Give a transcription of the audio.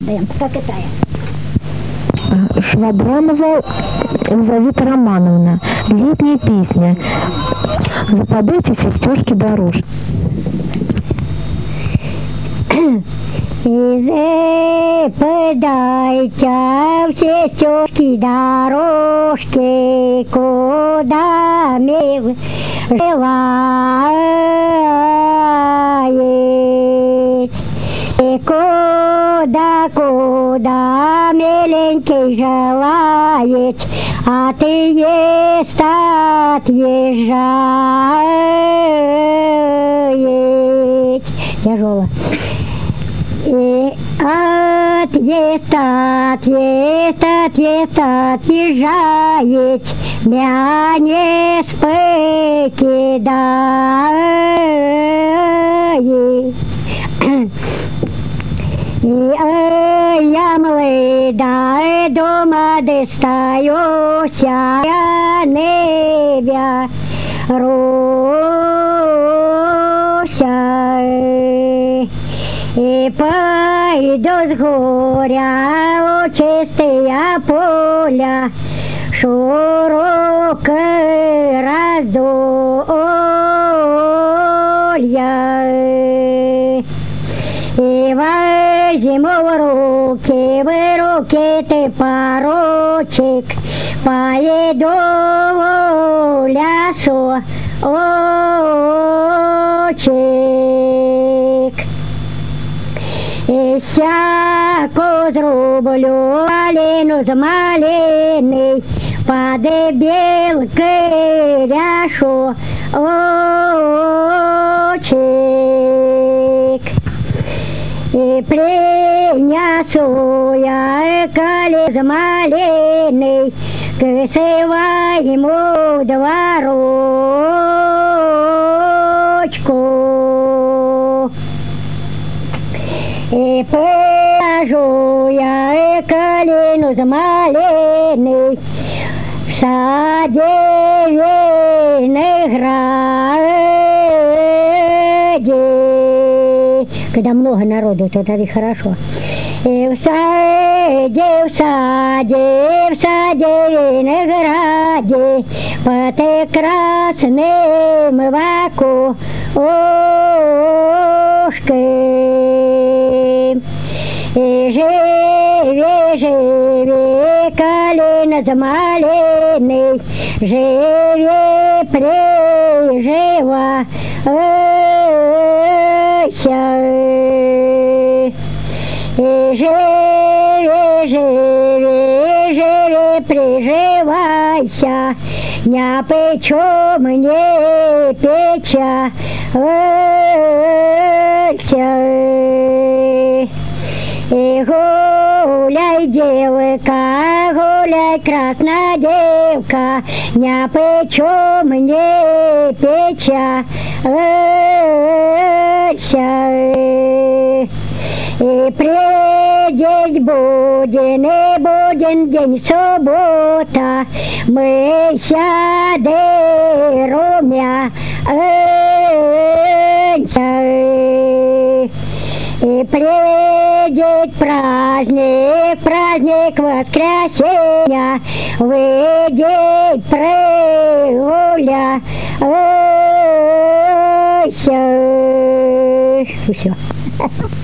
Как это? Швабранова Елизавета Романовна. Летняя песня. Западайте все стежки дорож. И западайте все стежки дорожки, куда мы желает. И куда миленький желает, а ты есть отъезжает. Тяжело. И отъезжает, меня не покидает. И я молодая, дома достаюсь, я не верусь. И пойду с горя у чистые поля, широкое раздолье. И возьму в руки ты поручик, поеду в лесу, очик. И всяку зрублю малину с малиной, под белкой ряшу, очик. И принесу я коли с малиной к своему дворочку. И положу я калину с малиной в садовиной граде. Когда много народу, то тогда хорошо. И в садовиной граде под красным окошком. И живи, калина с малиной, живи, приживайся. И живи, приживайся, не печем, не печалься. И гуляй, девка, гуляй, красная девка, не печем, не печалься. И придеть будем, и будем день суббота, мы сядем и придет праздник, праздник воскресенья, выйдет прогуляйся. Все.